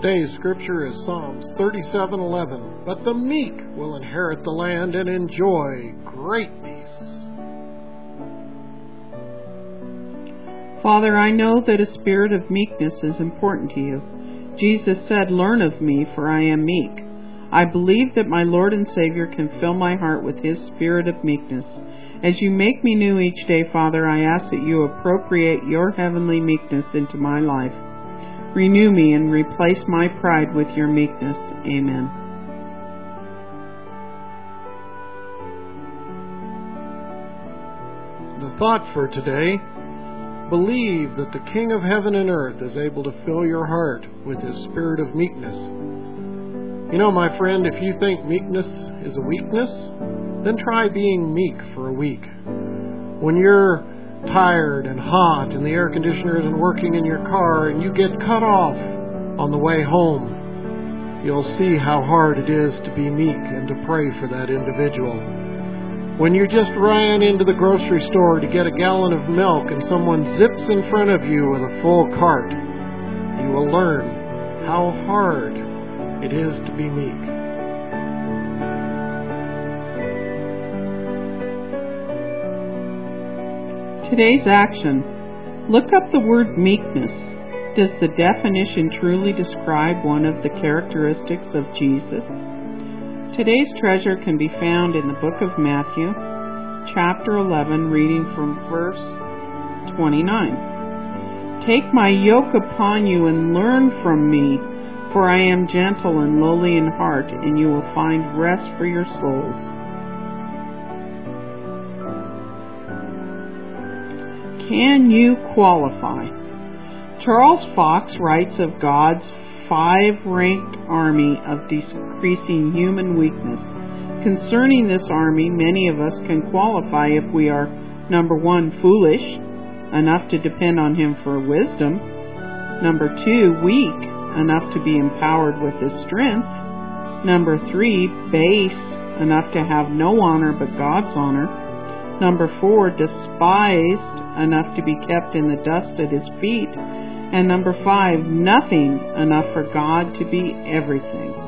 Today's scripture is Psalms 37:11. But the meek will inherit the land and enjoy great peace. Father, I know that a spirit of meekness is important to you. Jesus said, "Learn of me, for I am meek." I believe that my Lord and Savior can fill my heart with His spirit of meekness. As you make me new each day, Father, I ask that you appropriate your heavenly meekness into my life. Renew me and replace my pride with your meekness. Amen. The thought for today: believe that the King of heaven and earth is able to fill your heart with His spirit of meekness. You know, my friend, if you think meekness is a weakness, then try being meek for a week. When you're tired and hot and the air conditioner isn't working in your car and you get cut off on the way home, you'll see how hard it is to be meek and to pray for that individual. When you just ran into the grocery store to get a gallon of milk and someone zips in front of you with a full cart, you will learn how hard it is to be meek. Today's action. Look up the word meekness. Does the definition truly describe one of the characteristics of Jesus? Today's treasure can be found in the book of Matthew, chapter 11, reading from verse 29. Take my yoke upon you and learn from me, for I am gentle and lowly in heart, and you will find rest for your souls. Can you qualify? Charles Fox writes of God's 5-ranked army of decreasing human weakness. Concerning this army, many of us can qualify if we are, number 1, foolish, enough to depend on Him for wisdom. Number 2, weak, enough to be empowered with His strength. Number 3, base, enough to have no honor but God's honor. Number 4, despised, enough to be kept in the dust at His feet. And number 5, nothing, enough for God to be everything.